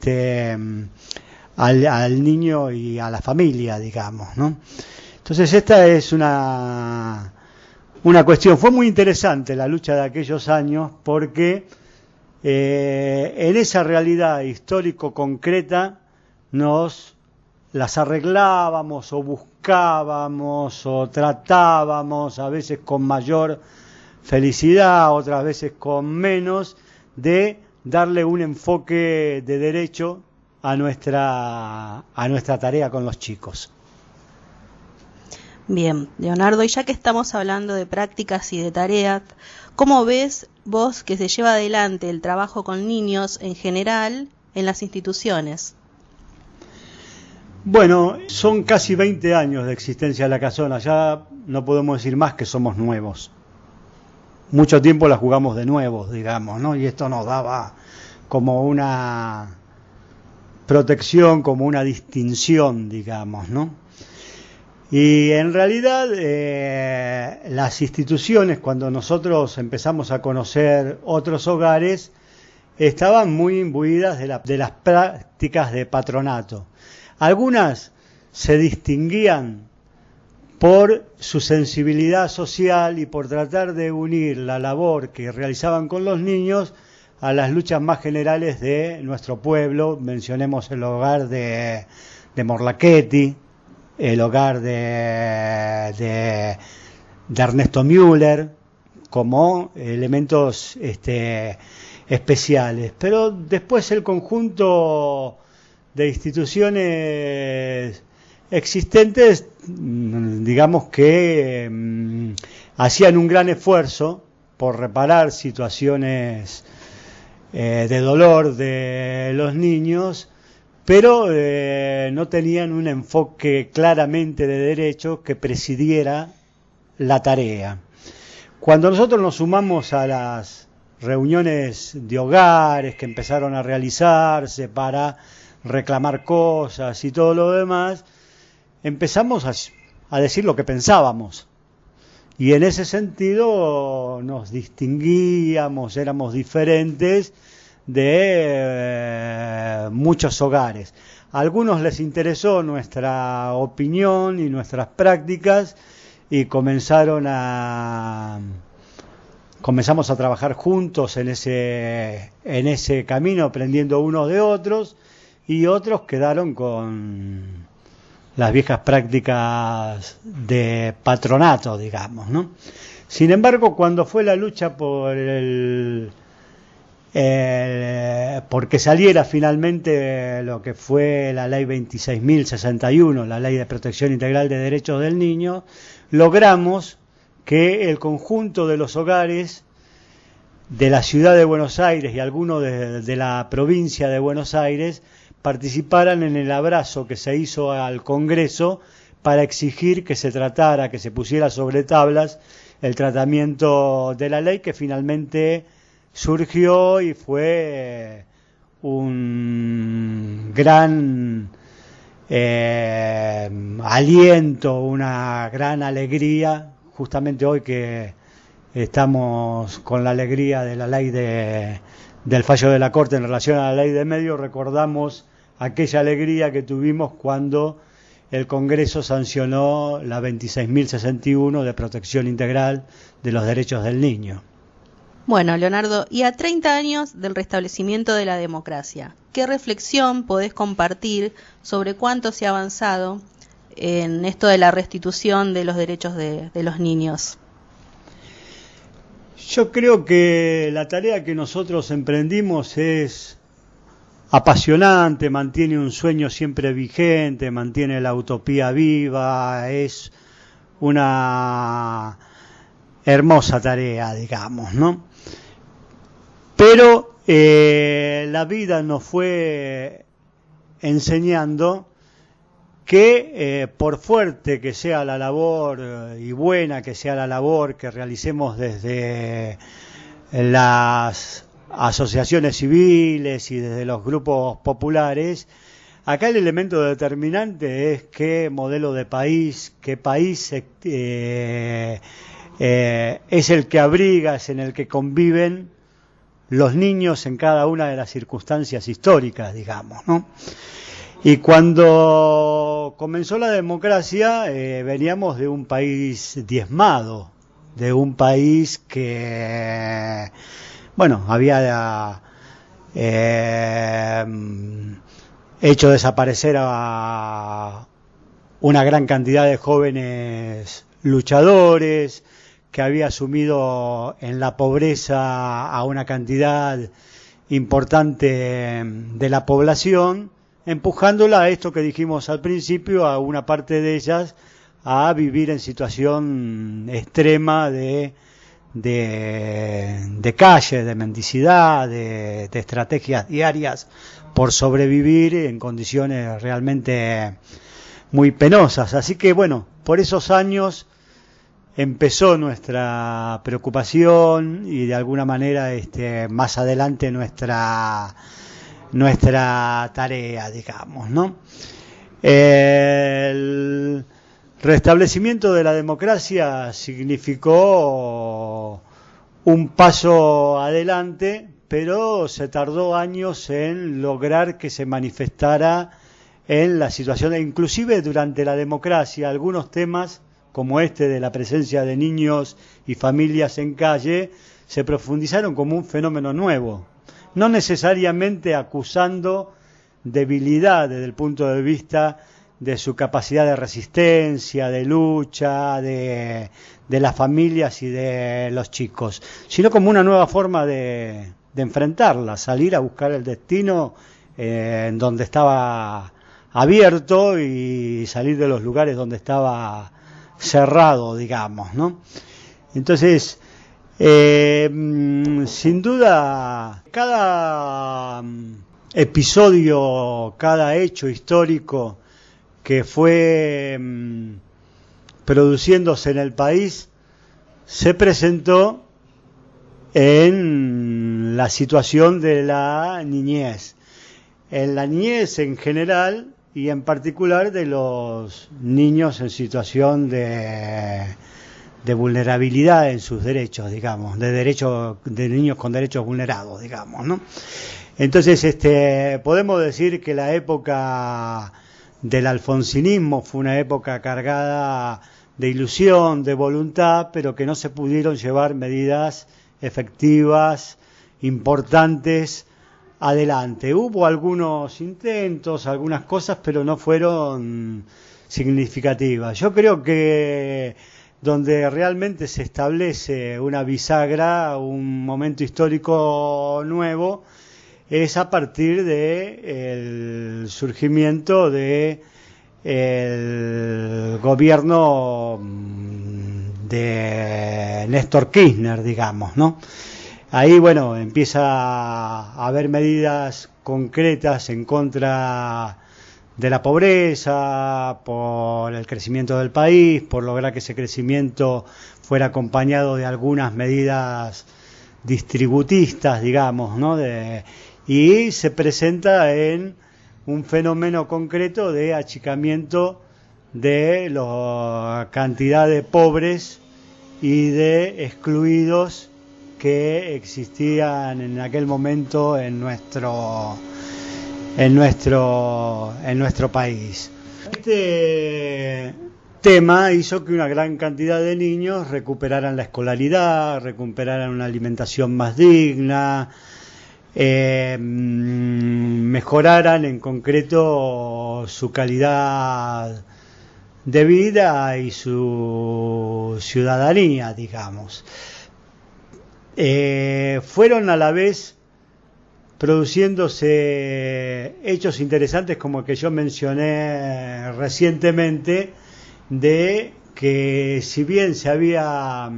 al niño y a la familia, digamos, ¿no? Entonces, esta es una cuestión. Fue muy interesante la lucha de aquellos años, porque en esa realidad histórico concreta nos las arreglábamos o buscábamos o tratábamos, a veces con mayor felicidad, otras veces con menos, de darle un enfoque de derecho a nuestra tarea con los chicos. Bien, Leonardo, y ya que estamos hablando de prácticas y de tareas, ¿cómo ves vos que se lleva adelante el trabajo con niños en general en las instituciones? Bueno, son casi 20 años de existencia de la casona, ya no podemos decir más que somos nuevos. Mucho tiempo la jugamos de nuevos, digamos, ¿no? Y esto nos daba como una protección, como una distinción, digamos, ¿no? Y en realidad las instituciones, cuando nosotros empezamos a conocer otros hogares, estaban muy imbuidas de las prácticas de patronato. Algunas se distinguían por su sensibilidad social y por tratar de unir la labor que realizaban con los niños a las luchas más generales de nuestro pueblo. Mencionemos el hogar de Morlachetti, el hogar de Ernesto Müller, como elementos especiales. Pero después el conjunto de instituciones existentes, digamos que hacían un gran esfuerzo por reparar situaciones de dolor de los niños, pero no tenían un enfoque claramente de derecho que presidiera la tarea. Cuando nosotros nos sumamos a las reuniones de hogares que empezaron a realizarse para reclamar cosas y todo lo demás, empezamos a decir lo que pensábamos, y en ese sentido nos distinguíamos, éramos diferentes de muchos hogares. A algunos les interesó nuestra opinión y nuestras prácticas y comenzaron a comenzamos a trabajar juntos en ese camino, aprendiendo unos de otros, y otros quedaron con las viejas prácticas de patronato, digamos, ¿no? Sin embargo, cuando fue la lucha por porque saliera finalmente lo que fue la ley 26.061, la ley de protección integral de derechos del niño, logramos que el conjunto de los hogares de la ciudad de Buenos Aires y algunos de la provincia de Buenos Aires participaran en el abrazo que se hizo al Congreso para exigir que se tratara, que se pusiera sobre tablas el tratamiento de la ley, que finalmente surgió y fue un gran aliento, una gran alegría, justamente hoy que estamos con la alegría de la ley del fallo de la Corte en relación a la ley de medios. Recordamos aquella alegría que tuvimos cuando el Congreso sancionó la 26.061 de protección integral de los derechos del niño. Bueno, Leonardo, y a 30 años del restablecimiento de la democracia, ¿qué reflexión podés compartir sobre cuánto se ha avanzado en esto de la restitución de los derechos de los niños? Yo creo que la tarea que nosotros emprendimos es apasionante, mantiene un sueño siempre vigente, mantiene la utopía viva, es una hermosa tarea, digamos, ¿no? Pero la vida nos fue enseñando que por fuerte que sea la labor y buena que sea la labor que realicemos desde las asociaciones civiles y desde los grupos populares, acá el elemento determinante es qué modelo de país, qué país es el que abriga, es en el que conviven los niños en cada una de las circunstancias históricas, digamos, ¿no? Y cuando comenzó la democracia veníamos de un país diezmado, de un país que, bueno, había hecho desaparecer a una gran cantidad de jóvenes luchadores, que había asumido en la pobreza a una cantidad importante de la población, empujándola a esto que dijimos al principio, a una parte de ellas a vivir en situación extrema de calle, de mendicidad, de estrategias diarias por sobrevivir en condiciones realmente muy penosas. Así que bueno, por esos años empezó nuestra preocupación y de alguna manera más adelante nuestra tarea, digamos, ¿no? El restablecimiento de la democracia significó un paso adelante, pero se tardó años en lograr que se manifestara en la situación, inclusive durante la democracia, algunos temas como este de la presencia de niños y familias en calle se profundizaron como un fenómeno nuevo, no necesariamente acusando debilidad desde el punto de vista de su capacidad de resistencia, de lucha, de las familias y de los chicos, sino como una nueva forma de enfrentarla, salir a buscar el destino en donde estaba abierto y salir de los lugares donde estaba cerrado, digamos, ¿no? Entonces, sin duda, cada episodio, cada hecho histórico que fue produciéndose en el país se presentó en la situación de la niñez. En la niñez en general y en particular de los niños en situación de vulnerabilidad en sus derechos, digamos, de niños con derechos vulnerados, digamos, ¿no? Entonces, podemos decir que la época del alfonsinismo fue una época cargada de ilusión, de voluntad, pero que no se pudieron llevar medidas efectivas, importantes, adelante. Hubo algunos intentos, algunas cosas, pero no fueron significativas. Yo creo que donde realmente se establece una bisagra, un momento histórico nuevo, es a partir del surgimiento de el gobierno de Néstor Kirchner, digamos, ¿no? Ahí, bueno, empieza a haber medidas concretas en contra de la pobreza, por el crecimiento del país, por lograr que ese crecimiento fuera acompañado de algunas medidas distributistas, digamos, ¿no? Y se presenta en un fenómeno concreto de achicamiento de la cantidad de pobres y de excluidos que existían en aquel momento en nuestro país. Este tema hizo que una gran cantidad de niños recuperaran la escolaridad, recuperaran una alimentación más digna, mejoraran en concreto su calidad de vida y su ciudadanía, digamos. Fueron a la vez produciéndose hechos interesantes como el que yo mencioné recientemente, de que si bien se había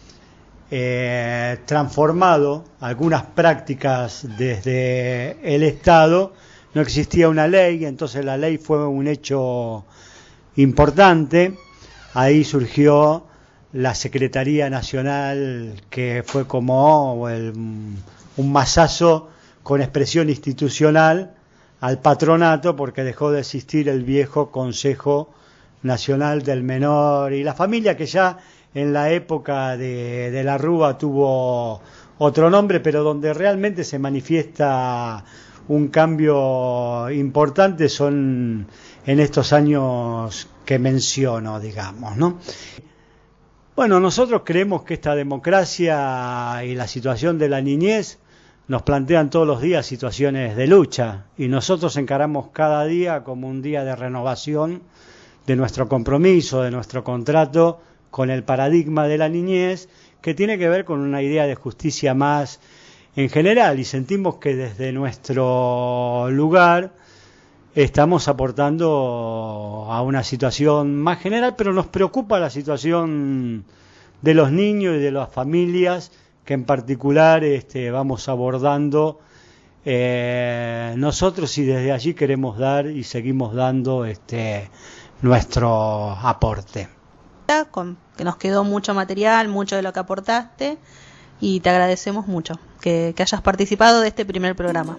transformado algunas prácticas desde el Estado, no existía una ley, entonces la ley fue un hecho importante. Ahí surgió la Secretaría Nacional, que fue como un mazazo con expresión institucional al patronato, porque dejó de existir el viejo Consejo Nacional del Menor y la Familia, que ya en la época de la Rúa tuvo otro nombre, pero donde realmente se manifiesta un cambio importante son en estos años que menciono, digamos, ¿no? Bueno, nosotros creemos que esta democracia y la situación de la niñez nos plantean todos los días situaciones de lucha, y nosotros encaramos cada día como un día de renovación de nuestro compromiso, de nuestro contrato con el paradigma de la niñez, que tiene que ver con una idea de justicia más en general, y sentimos que desde nuestro lugar estamos aportando a una situación más general, pero nos preocupa la situación de los niños y de las familias, que en particular vamos abordando nosotros, y desde allí queremos dar y seguimos dando nuestro aporte. Que nos quedó mucho material, mucho de lo que aportaste, y te agradecemos mucho que hayas participado de este primer programa.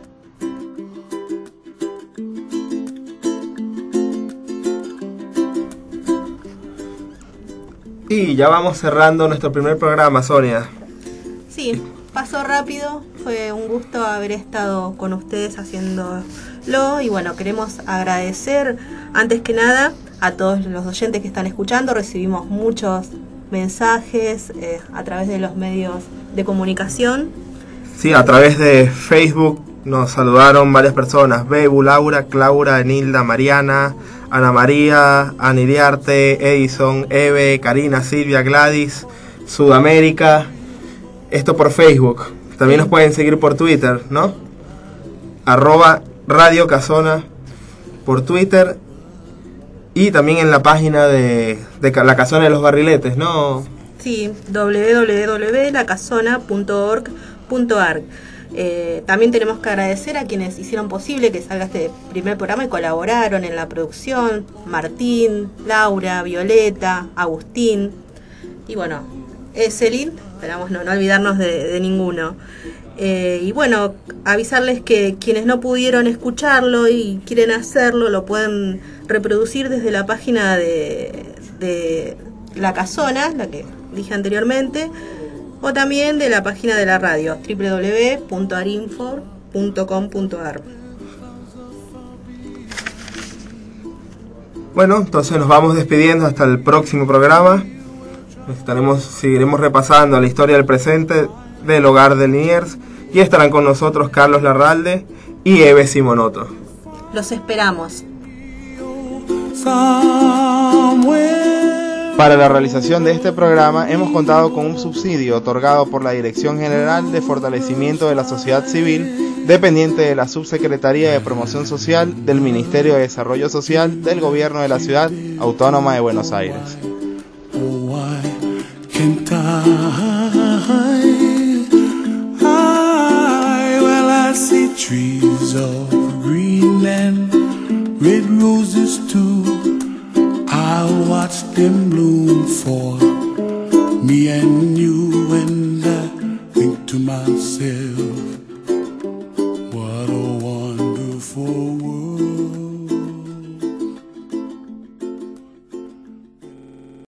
Y ya vamos cerrando nuestro primer programa, Sonia. Sí, pasó rápido, fue un gusto haber estado con ustedes haciéndolo, y bueno, queremos agradecer antes que nada a todos los oyentes que están escuchando. Recibimos muchos mensajes a través de los medios de comunicación. Sí, a través de Facebook nos saludaron varias personas: Bebu, Laura, Claura, Enilda, Mariana, Ana María, Aniriarte, Edison, Eve, Karina, Silvia, Gladys, Sudamérica. Esto por Facebook. También nos pueden seguir por Twitter, ¿no? @Radio Casona por Twitter, y también en la página de la Casona de los Barriletes, ¿no? Sí, www.lacasona.org.ar. También tenemos que agradecer a quienes hicieron posible que salga este primer programa y colaboraron en la producción: Martín, Laura, Violeta, Agustín y bueno, Eselin. Esperamos no olvidarnos de ninguno. Y bueno, avisarles que quienes no pudieron escucharlo y quieren hacerlo, lo pueden reproducir desde la página de La Casona, la que dije anteriormente, o también de la página de la radio, www.arinfor.com.ar. Bueno, entonces nos vamos despidiendo hasta el próximo programa. Seguiremos repasando la historia del presente del Hogar de Liniers, y estarán con nosotros Carlos Larralde y Eve Simonoto. Los esperamos. Para la realización de este programa hemos contado con un subsidio otorgado por la Dirección General de Fortalecimiento de la Sociedad Civil, dependiente de la Subsecretaría de Promoción Social del Ministerio de Desarrollo Social del Gobierno de la Ciudad Autónoma de Buenos Aires. Red roses too, I'll watch them bloom for me and you, and I think to myself,